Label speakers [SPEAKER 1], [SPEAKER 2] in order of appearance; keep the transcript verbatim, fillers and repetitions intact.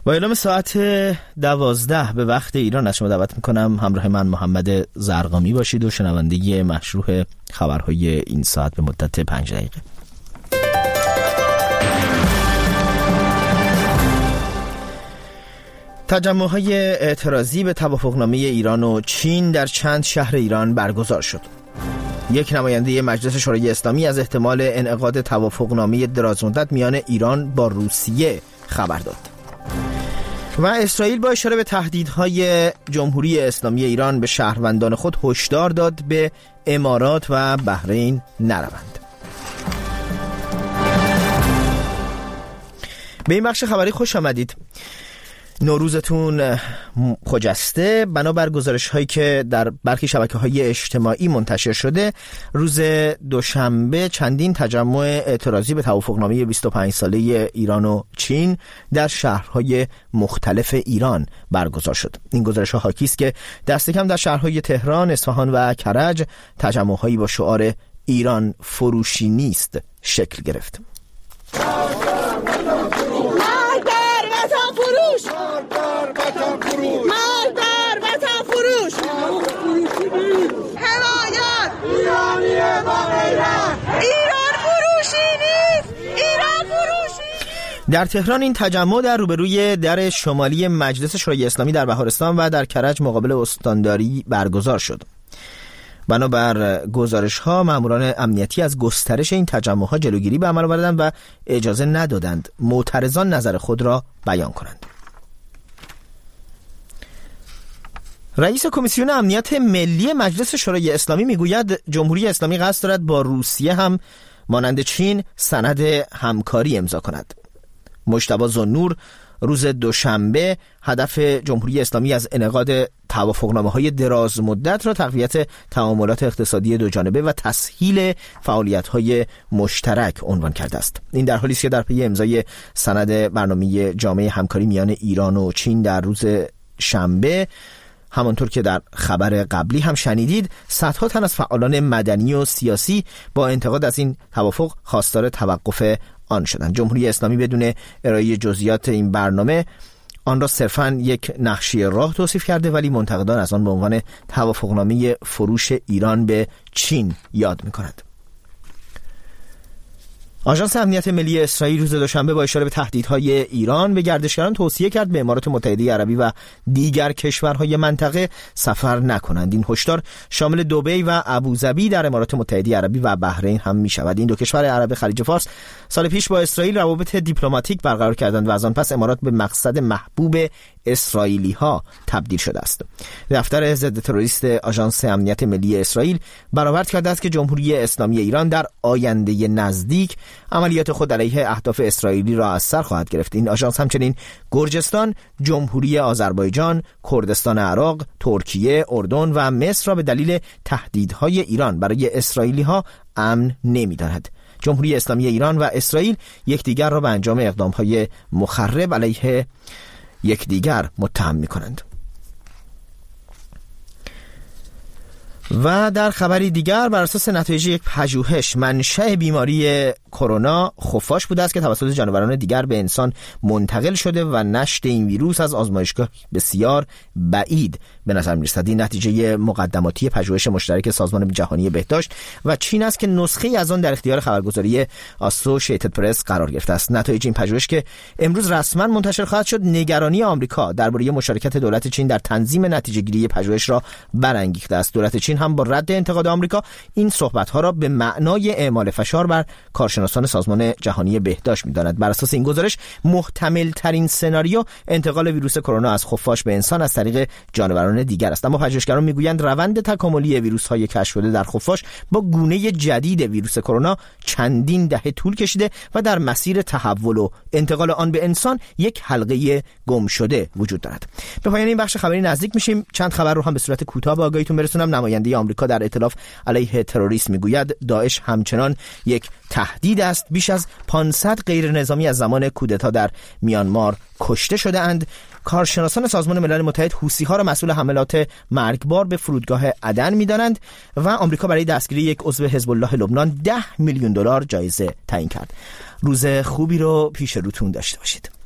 [SPEAKER 1] با اعلام ساعت دوازده به وقت ایران از شما دعوت میکنم همراه من محمد زرقامی باشید و شنونده مشروع خبرهای این ساعت به مدت پنج دقیقه. تجمع‌های اعتراضی به توافقنامه ایران و چین در چند شهر ایران برگزار شد. یک نماینده مجلس شورای اسلامی از احتمال انعقاد توافقنامه درازمدت میان ایران با روسیه خبر داد. و اسرائیل با اشاره به تهدیدهای جمهوری اسلامی ایران به شهروندان خود هشدار داد به امارات و بحرین نروند. به این بخش خبری خوش آمدید. نوروزتون خجسته. بنابر گزارش هایی که در برخی شبکه های اجتماعی منتشر شده، روز دوشنبه چندین تجمع اعتراضی به توافقنامه بیست و پنج ساله ایران و چین در شهرهای مختلف ایران برگزار شد. این گزارش ها حاکی است که دست کم در شهرهای تهران، اصفهان و کرج تجمع هایی با شعار ایران فروشی نیست شکل گرفت. در تهران این تجمع در روبروی در شمالی مجلس شورای اسلامی در بهارستان و در کرج مقابل استانداری برگزار شد. بنابر گزارش ها ماموران امنیتی از گسترش این تجمع ها جلوگیری به عمل آوردند و اجازه ندادند معترضان نظر خود را بیان کنند. رئیس کمیسیون امنیت ملی مجلس شورای اسلامی میگوید جمهوری اسلامی قصد دارد با روسیه هم مانند چین سند همکاری امضا کند. مجتبی ذوالنور روز دوشنبه هدف جمهوری اسلامی از انعقاد توافقنامه‌های دراز مدت را تقویت تعاملات اقتصادی دو جانبه و تسهیل فعالیت‌های مشترک عنوان کرده است. این در حالی است که در پی امضای سند برنامه جامعه همکاری میان ایران و چین در روز شنبه، همانطور که در خبر قبلی هم شنیدید، صدها تن از فعالان مدنی و سیاسی با انتقاد از این توافق خواستار توقف آن شدند. جمهوری اسلامی بدون ارائه جزئیات این برنامه آن را صرفاً یک نقشه راه توصیف کرده، ولی منتقدان از آن به عنوان توافقنامه فروش ایران به چین یاد می‌کنند. آژانس امنیت ملی اسرائیل روز دوشنبه با اشاره به تهدیدهای ایران به گردشگران توصیه کرد به امارات متحده عربی و دیگر کشورهای منطقه سفر نکنند. این هشدار شامل دبی و ابوظبی در امارات متحده عربی و بحرین هم می شود. این دو کشور عرب خلیج فارس سال پیش با اسرائیل روابط دیپلماتیک برقرار کردند و از آن پس امارات به مقصد محبوب اسرائیلی ها تبدیل شده است. دفتر ضد تروریست آژانس امنیت ملی اسرائیل برآورد کرده است که جمهوری اسلامی ایران در آینده نزدیک عملیات خود علیه اهداف اسرائیلی را از سر خواهد گرفت. این آژانس همچنین گرجستان، جمهوری آذربایجان، کردستان عراق، ترکیه، اردن و مصر را به دلیل تهدیدهای ایران برای اسرائیلی ها امن نمی‌داند. جمهوری اسلامی ایران و اسرائیل یکدیگر را به انجام اقدام‌های مخرب علیه یکدیگر متهم می‌کنند. و در خبری دیگر، بر اساس نتایج یک پژوهش، منشأ بیماری کرونا خفاش بوده است که توسط جانوران دیگر به انسان منتقل شده و نشت این ویروس از آزمایشگاه بسیار بعید به نظر می‌رسد. این نتیجه مقدماتی پژوهش مشترک سازمان جهانی بهداشت و چین است که نسخه‌ای از آن در اختیار خبرگزاری آسوشییتد پرس قرار گرفته است. نتایج این پژوهش که امروز رسما منتشر خواهد شد، نگرانی آمریکا درباره مشارکت دولت چین در تنظیم نتیجه‌گیری پژوهش را برانگیخته است. دولت چین هم با رد انتقاد آمریکا این صحبت‌ها را به معنای اعمال فشار بر کارشناسان سازمان جهانی بهداشت می‌داند. بر اساس این گزارش، محتمل ترین سناریو انتقال ویروس کرونا از خفاش به انسان از طریق جانوران دیگر است. اما پژوهشگران میگویند روند تکاملی ویروس‌های کشف شده در خفاش با گونه جدید ویروس کرونا چندین دهه طول کشیده و در مسیر تحول و انتقال آن به انسان یک حلقه گم شده وجود دارد. به پایان این بخش خبری نزدیک میشیم. چند خبر رو هم به صورت کوتاه به آگاهیتون برسونم. نماینده آمریکا در ائتلاف علیه تروریسم میگوید داعش همچنان یک تهدید است. بیش از پانصد غیر نظامی از زمان کودتا در میانمار کشته شده اند. کارشناسان سازمان ملل متحد حوثی‌ها را مسئول حملات مرگبار به فرودگاه عدن می‌دانند و آمریکا برای دستگیری یک عضو حزب الله لبنان ده میلیون دلار جایزه تعیین کرد. روز خوبی رو پیش روتون داشته باشید.